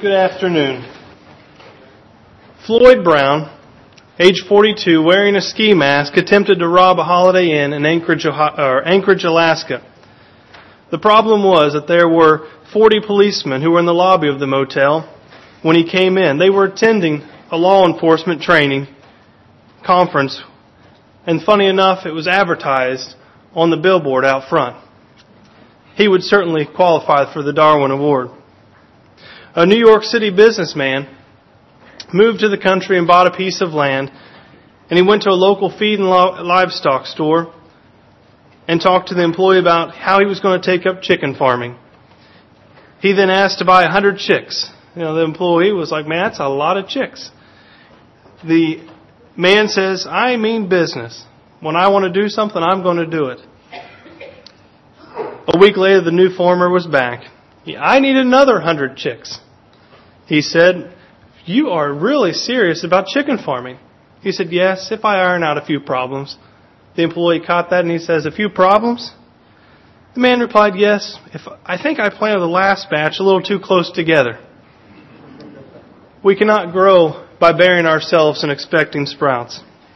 Good afternoon. Floyd Brown, age 42, wearing a ski mask, attempted to rob a Holiday Inn in Anchorage, Alaska. The problem was that there were 40 policemen who were in the lobby of the motel when he came in. They were attending a law enforcement training conference, and funny enough, it was advertised on the billboard out front. He would certainly qualify for the Darwin Award. A New York City businessman moved to the country and bought a piece of land, and he went to a local feed and livestock store and talked to the employee about how he was going to take up chicken farming. He then asked to buy 100 chicks. The employee was like, "Man, that's a lot of chicks." The man says, "I mean business. When I want to do something, I'm going to do it." A week later, the new farmer was back. "I need another 100 chicks." He said, "You are really serious about chicken farming?" He said, "Yes, if I iron out a few problems." The employee caught that and he says, "A few problems?" The man replied, "Yes, I think I planted the last batch a little too close together." We cannot grow by burying ourselves and expecting sprouts.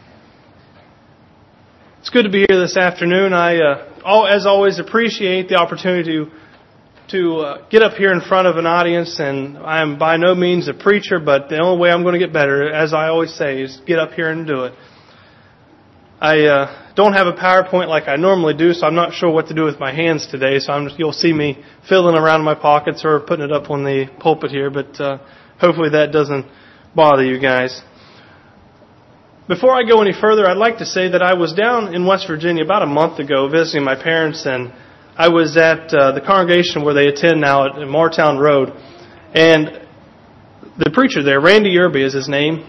It's good to be here this afternoon. I, as always, appreciate the opportunity to get up here in front of an audience, and I am by no means a preacher, but the only way I'm going to get better, as I always say, is get up here and do it. I don't have a PowerPoint like I normally do, so I'm not sure what to do with my hands today, so you'll see me fiddling around in my pockets or putting it up on the pulpit here, but hopefully that doesn't bother you guys. Before I go any further, I'd like to say that I was down in West Virginia about a month ago visiting my parents, and I was at the congregation where they attend now at Martown Road. And the preacher there, Randy Yerby is his name,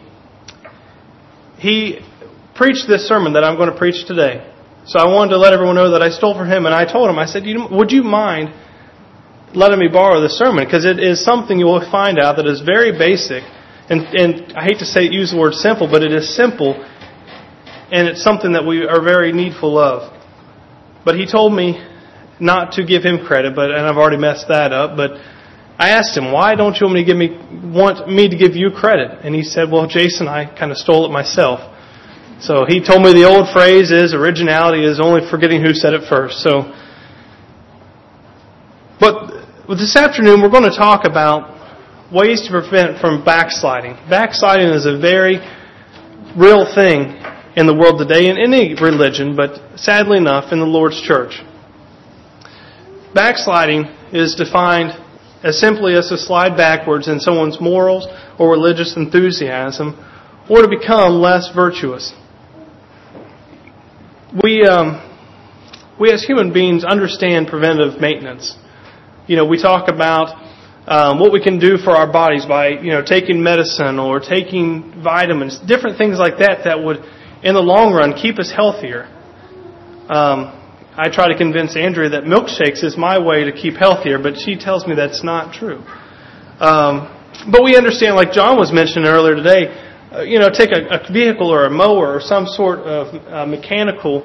he preached this sermon that I'm going to preach today. So I wanted to let everyone know that I stole from him, and I told him, I said, "Would you mind letting me borrow this sermon? Because it is something you will find out that is very basic. And I hate to use the word simple, but it is simple, and it's something that we are very needful of." But he told me not to give him credit, and I've already messed that up. But I asked him, "Why don't you want me to give you credit?" And he said, "Well, Jason, I kind of stole it myself." So he told me the old phrase is, originality is only forgetting who said it first. But this afternoon we're going to talk about ways to prevent from backsliding. Backsliding is a very real thing in the world today, in any religion, but sadly enough in the Lord's church. Backsliding is defined as simply as to slide backwards in someone's morals or religious enthusiasm, or to become less virtuous. We as human beings understand preventive maintenance. We talk about what we can do for our bodies by, taking medicine or taking vitamins, different things like that would, in the long run, keep us healthier. I try to convince Andrea that milkshakes is my way to keep healthier, but she tells me that's not true. But we understand, like John was mentioning earlier today, take a vehicle or a mower or some sort of mechanical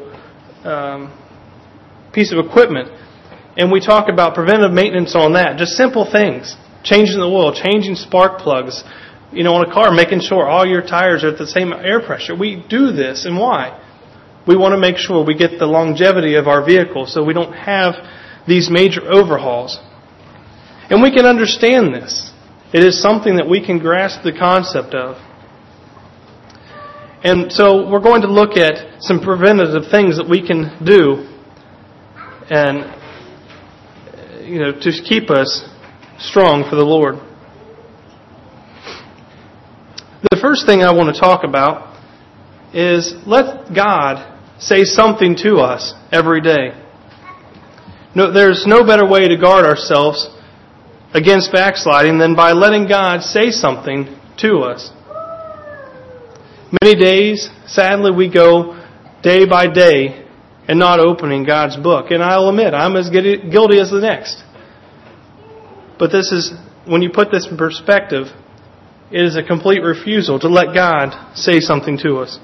piece of equipment, and we talk about preventive maintenance on that. Just simple things. Changing the oil, changing spark plugs, on a car, making sure all your tires are at the same air pressure. We do this, and why? We want to make sure we get the longevity of our vehicle so we don't have these major overhauls. And we can understand this. It is something that we can grasp the concept of. And so we're going to look at some preventative things that we can do and to keep us strong for the Lord. The first thing I want to talk about is let God say something to us every day. There's no better way to guard ourselves against backsliding than by letting God say something to us. Many days, sadly, we go day by day and not opening God's book. And I'll admit, I'm as guilty as the next. But when you put this in perspective, it is a complete refusal to let God say something to us.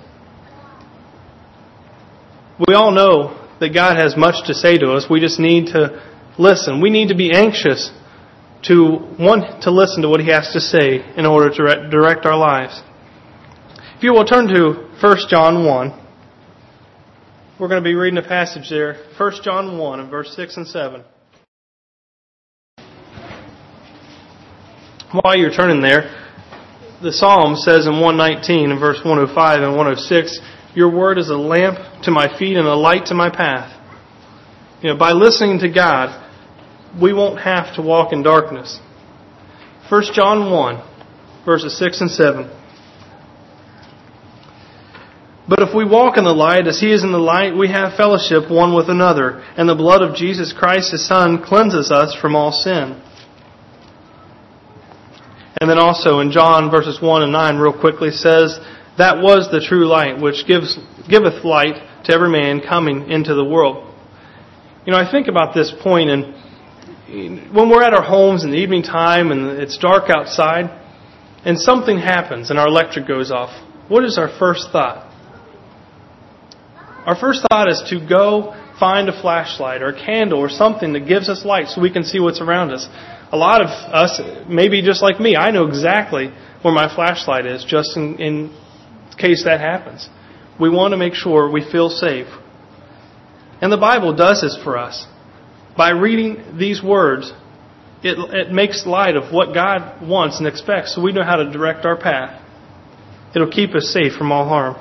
We all know that God has much to say to us. We just need to listen. We need to be anxious to want to listen to what He has to say in order to direct our lives. If you will turn to 1 John 1, we're going to be reading a passage there, 1 John 1 and verse 6 and 7. While you're turning there, the Psalm says in 119 and verse 105 and 106, your word is a lamp to my feet and a light to my path. By listening to God, we won't have to walk in darkness. 1 John 1, verses 6 and 7. But if we walk in the light as He is in the light, we have fellowship one with another, and the blood of Jesus Christ, His Son, cleanses us from all sin. And then also in John verses 1 and 9, real quickly, says, that was the true light, which giveth light to every man coming into the world. I think about this point, and when we're at our homes in the evening time and it's dark outside, and something happens and our electric goes off, what is our first thought? Our first thought is to go find a flashlight or a candle or something that gives us light so we can see what's around us. A lot of us, maybe just like me, I know exactly where my flashlight is just in case that happens. We want to make sure we feel safe. And the Bible does this for us. By reading these words, it makes light of what God wants and expects so we know how to direct our path. It'll keep us safe from all harm.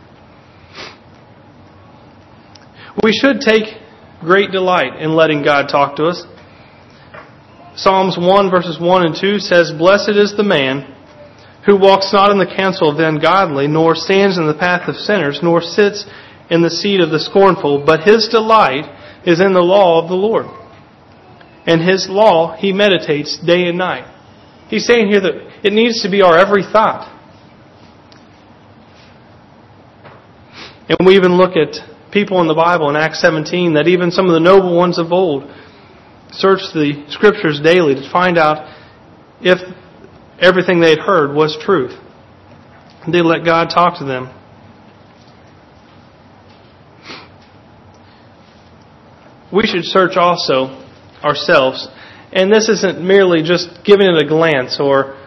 We should take great delight in letting God talk to us. Psalms 1 verses 1 and 2 says, blessed is the man who walks not in the counsel of the ungodly, nor stands in the path of sinners, nor sits in the seat of the scornful, but his delight is in the law of the Lord. And His law He meditates day and night. He's saying here that it needs to be our every thought. And we even look at people in the Bible in Acts 17, that even some of the noble ones of old searched the Scriptures daily to find out if everything they had heard was truth. They let God talk to them. We should search also ourselves. And this isn't merely just giving it a glance but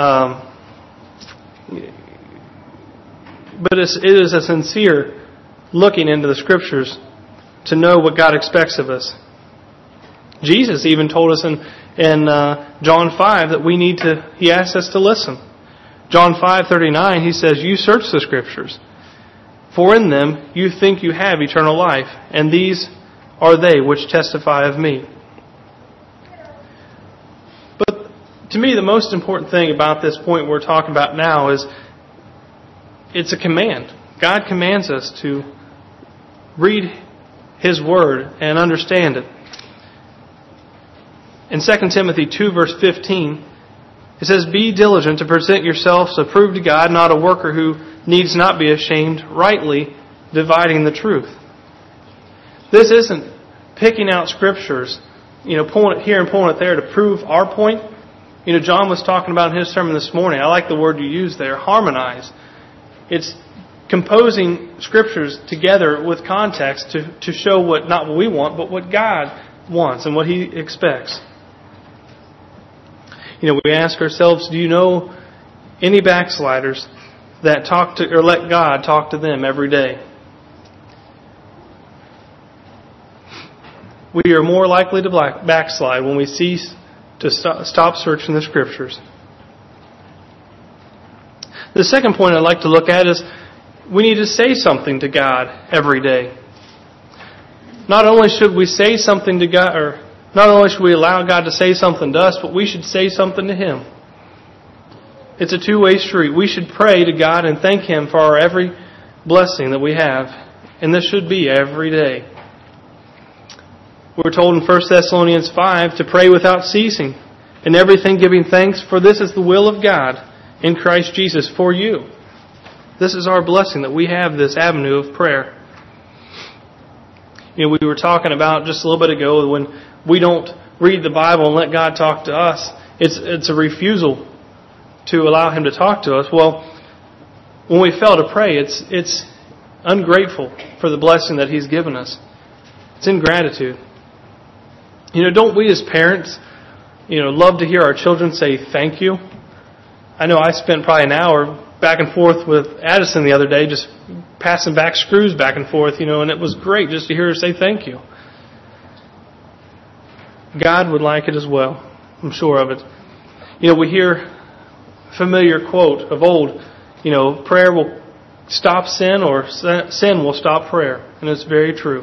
it is a sincere looking into the Scriptures to know what God expects of us. Jesus even told us in John 5 that He asked us to listen. John 5:39, He says, you search the Scriptures, for in them you think you have eternal life, and these are they which testify of me. But to me, the most important thing about this point we're talking about now is it's a command. God commands us to read His Word and understand it. In 2 Timothy 2 verse 15, it says, be diligent to present yourselves approved to God, not a worker who needs not be ashamed, rightly dividing the truth. This isn't picking out Scriptures, pulling it here and pulling it there to prove our point. John was talking about in his sermon this morning. I like the word you used there, harmonize. It's composing Scriptures together with context to show not what we want, but what God wants and what He expects. We ask ourselves, do you know any backsliders that talk to or let God talk to them every day? We are more likely to backslide when we cease to stop searching the Scriptures. The second point I'd like to look at is we need to say something to God every day. Not only should we say something to God, or not only should we allow God to say something to us, but we should say something to Him. It's a two-way street. We should pray to God and thank Him for our every blessing that we have. And this should be every day. We're told in 1 Thessalonians 5 to pray without ceasing, in everything giving thanks, for this is the will of God in Christ Jesus for you. This is our blessing that we have this avenue of prayer. We were talking about just a little bit ago when we don't read the Bible and let God talk to us. It's a refusal to allow Him to talk to us. Well, when we fail to pray, it's ungrateful for the blessing that He's given us. It's ingratitude. Don't we as parents, love to hear our children say thank you. I know I spent probably an hour back and forth with Addison the other day, just passing back screws back and forth, and it was great just to hear her say thank you. God would like it as well. I'm sure of it. We hear a familiar quote of old, prayer will stop sin or sin will stop prayer. And it's very true.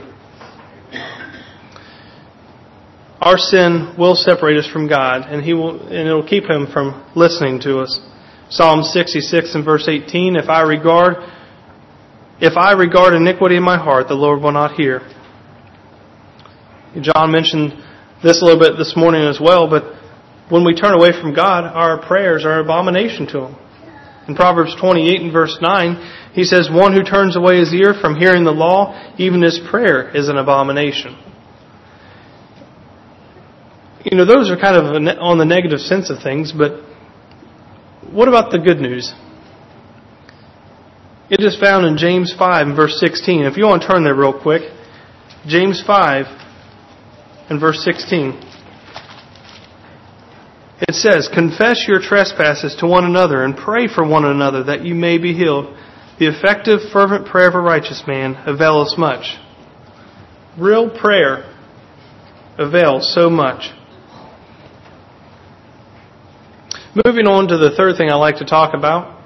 Our sin will separate us from God, and it'll keep Him from listening to us. Psalm 66 and verse 18, If I regard iniquity in my heart, the Lord will not hear. John mentioned this a little bit this morning as well, but when we turn away from God, our prayers are an abomination to Him. In Proverbs 28 and verse 9, he says, One who turns away his ear from hearing the law, even his prayer is an abomination. Those are kind of on the negative sense of things, but what about the good news? It is found in James 5 and verse 16. If you want to turn there real quick, James 5 and verse 16. It says, Confess your trespasses to one another and pray for one another that you may be healed. The effective, fervent prayer of a righteous man availeth much. Real prayer avails so much. Moving on to the third thing I like to talk about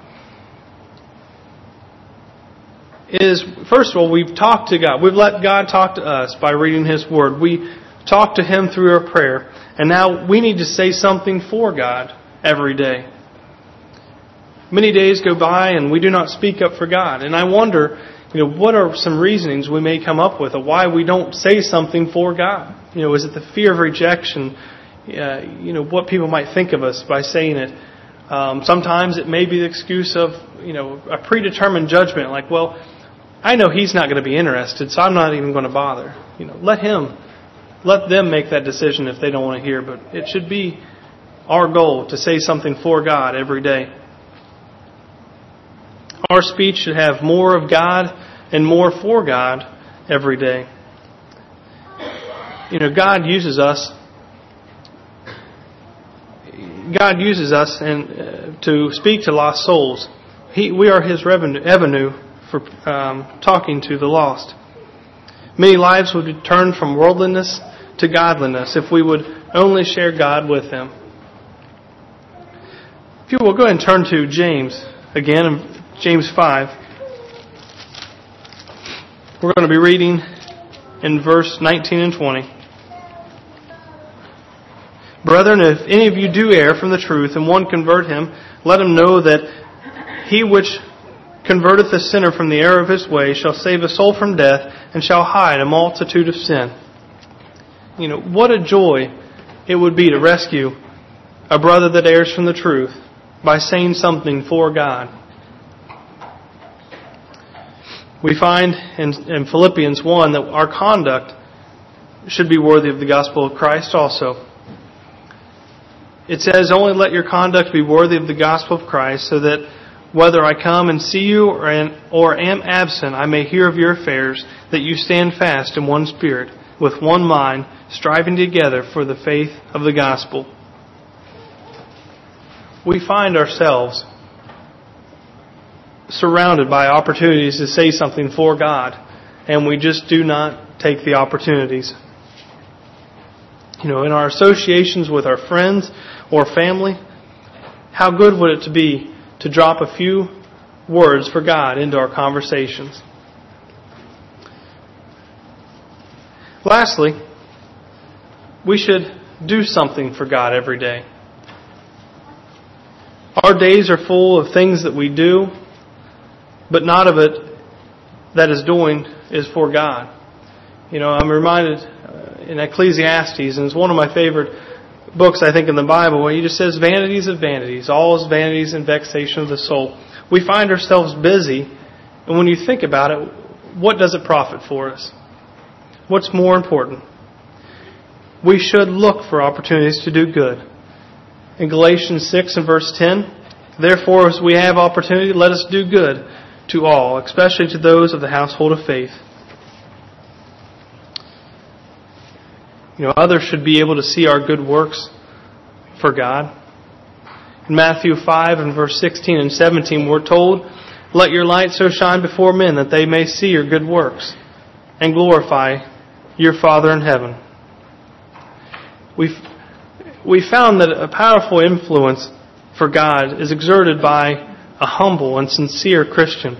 is, first of all, we've talked to God. We've let God talk to us by reading His Word. We talk to Him through our prayer. And now we need to say something for God every day. Many days go by and we do not speak up for God. And I wonder, what are some reasonings we may come up with of why we don't say something for God? Is it the fear of rejection? What people might think of us by saying it. Sometimes it may be the excuse of, a predetermined judgment. Like, well, I know He's not going to be interested, so I'm not even going to bother. Let them make that decision if they don't want to hear. But it should be our goal to say something for God every day. Our speech should have more of God and more for God every day. God uses us. God uses us to speak to lost souls. We are His avenue for talking to the lost. Many lives would be turned from worldliness to godliness if we would only share God with them. If you will, go ahead and turn to James again, James 5. We're going to be reading in verse 19 and 20. Brethren, if any of you do err from the truth, and one convert him, let him know that He which converteth the sinner from the error of his way shall save a soul from death, and shall hide a multitude of sin. What a joy it would be to rescue a brother that errs from the truth by saying something for God. We find in Philippians 1 that our conduct should be worthy of the gospel of Christ also. It says, Only let your conduct be worthy of the gospel of Christ, so that whether I come and see you or am absent, I may hear of your affairs, that you stand fast in one spirit, with one mind, striving together for the faith of the gospel. We find ourselves surrounded by opportunities to say something for God, and we just do not take the opportunities. In our associations with our friends or family, how good would it be to drop a few words for God into our conversations? Lastly, we should do something for God every day. Our days are full of things that we do, but not of it that is doing is for God. I'm reminded in Ecclesiastes, and it's one of my favorite books, I think, in the Bible, where he just says, vanities of vanities, all is vanities and vexation of the soul. We find ourselves busy, and when you think about it, what does it profit for us? What's more important? We should look for opportunities to do good. In Galatians 6 and verse 10, Therefore, as we have opportunity, let us do good to all, especially to those of the household of faith. Others should be able to see our good works for God. In Matthew 5 and verse 16 and 17, we're told, "Let your light so shine before men that they may see your good works and glorify your Father in heaven." We found that a powerful influence for God is exerted by a humble and sincere Christian.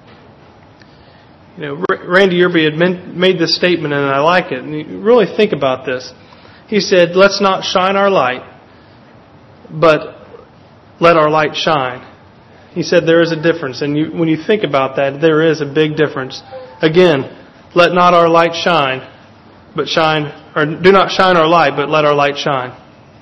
Randy Yerby had made this statement, and I like it. And you really think about this. He said, "Let's not shine our light, but let our light shine." He said there is a difference, and when you think about that, there is a big difference. Again, let not our light shine, but shine, or do not shine our light, but let our light shine.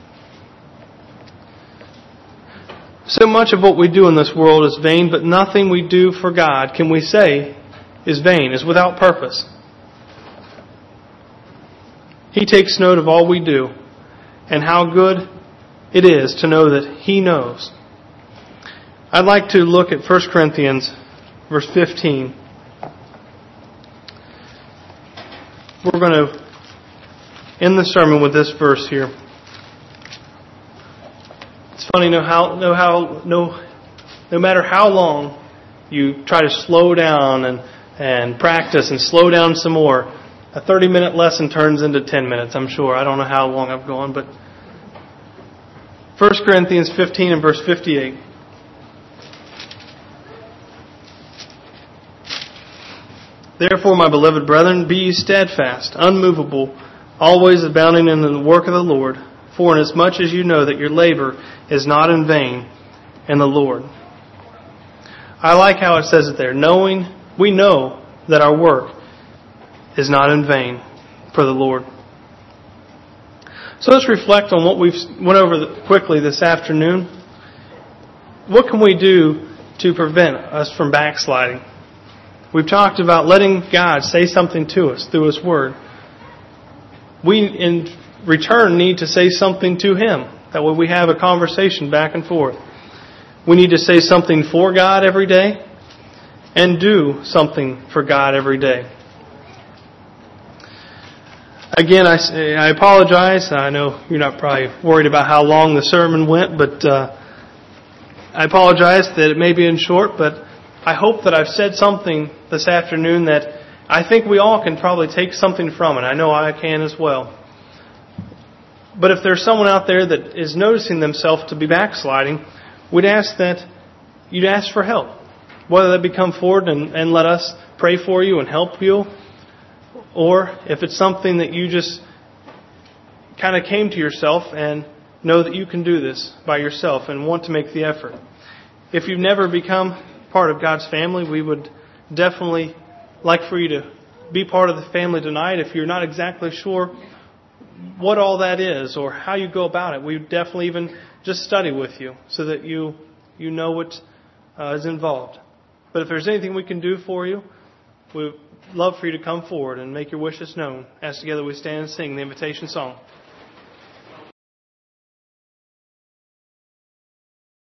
So much of what we do in this world is vain, but nothing we do for God can we say is vain, is without purpose. He takes note of all we do and how good it is to know that He knows. I'd like to look at 1 Corinthians verse 15. We're going to end the sermon with this verse here. It's funny, no matter how long you try to slow down and practice and slow down some more, a 30-minute lesson turns into 10 minutes, I'm sure. I don't know how long I've gone, but 1 Corinthians 15 and verse 58. "Therefore, my beloved brethren, be ye steadfast, unmovable, always abounding in the work of the Lord, for inasmuch as you know that your labor is not in vain in the Lord." I like how it says it there. We know that our work is not in vain for the Lord. So let's reflect on what we've went over quickly this afternoon. What can we do to prevent us from backsliding? We've talked about letting God say something to us through His Word. We, in return, need to say something to Him. That way we have a conversation back and forth. We need to say something for God every day and do something for God every day. Again, I apologize. I know you're not probably worried about how long the sermon went, but I apologize that it may be in short, but I hope that I've said something this afternoon that I think we all can probably take something from it. I know I can as well. But if there's someone out there that is noticing themselves to be backsliding, we'd ask that you'd ask for help. Whether that be come forward and let us pray for you and help you, or if it's something that you just kind of came to yourself and know that you can do this by yourself and want to make the effort. If you've never become part of God's family, we would definitely like for you to be part of the family tonight. If you're not exactly sure what all that is or how you go about it, we would definitely even just study with you so that you know what is involved. But if there's anything we can do for you, we'd love for you to come forward and make your wishes known as together we stand and sing the invitation song.